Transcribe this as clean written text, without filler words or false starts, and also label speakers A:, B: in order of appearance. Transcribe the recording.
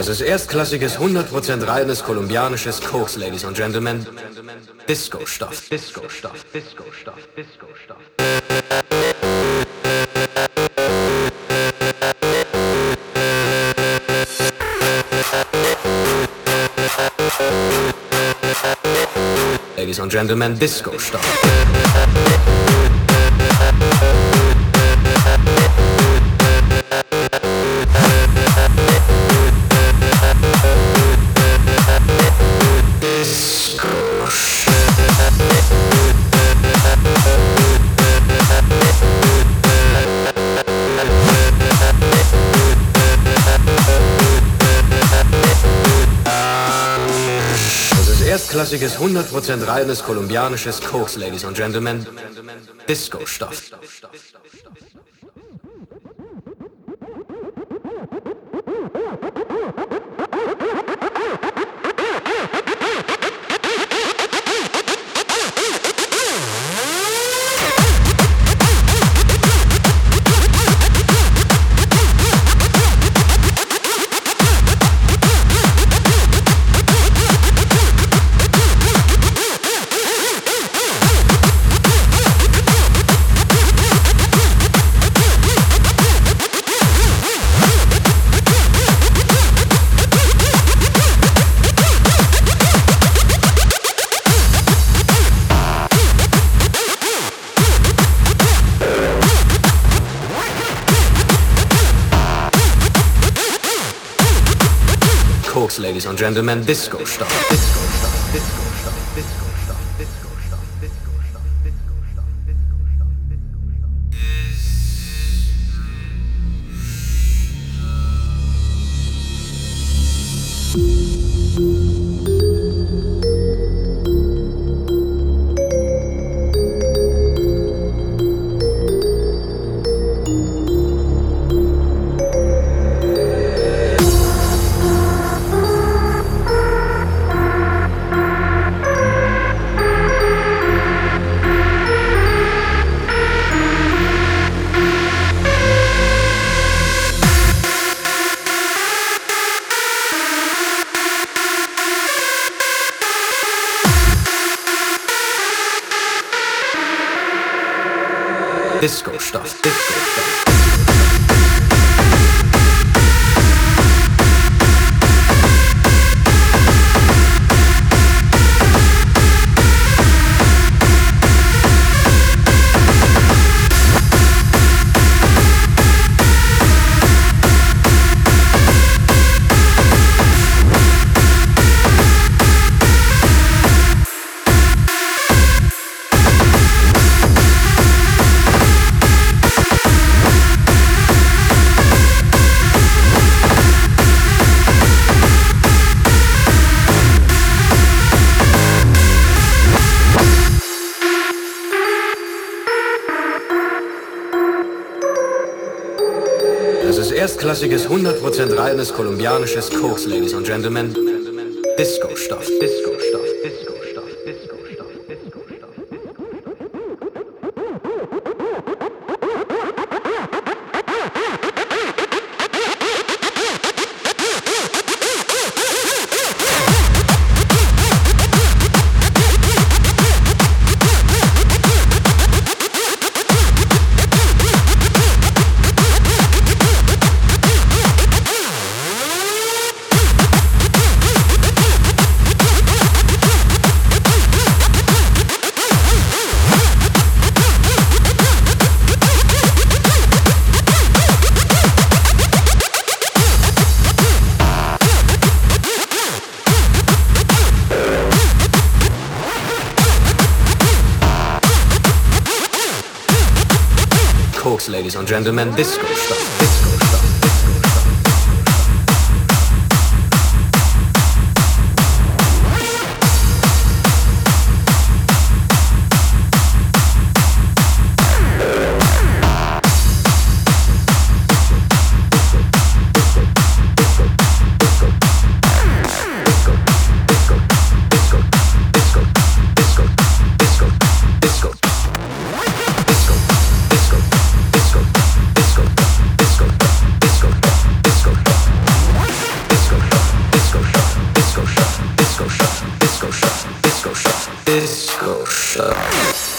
A: Das ist erstklassiges, 100% reines kolumbianisches Koks, Ladies and Gentlemen. Disco-Stoff. Disco-Stoff. Disco-Stoff. Disco-Stoff. Ladies and Gentlemen, Disco-Stoff. Erstklassiges, 100% reines kolumbianisches Koks, Ladies and Gentlemen. Disco-Stoff. Koks, Ladies and Gentlemen, Disco-Stoff. Disco-Stoff. Disco-Stoff. Disco-Stoff. Disco-Stoff. Disco-Stoff. Disco-Stoff. Disco-Stoff. Erstklassiges, 100% reines kolumbianisches Koks, Ladies and Gentlemen. Disco-Stoff. Disco-Stoff. Disco-Stoff. Disco-Stoff. Disco-Stoff. Koks, Ladies and Gentlemen, Disco-Stoff. Disco-Stoff. Disco. Disco Stoff. Disco Stoff.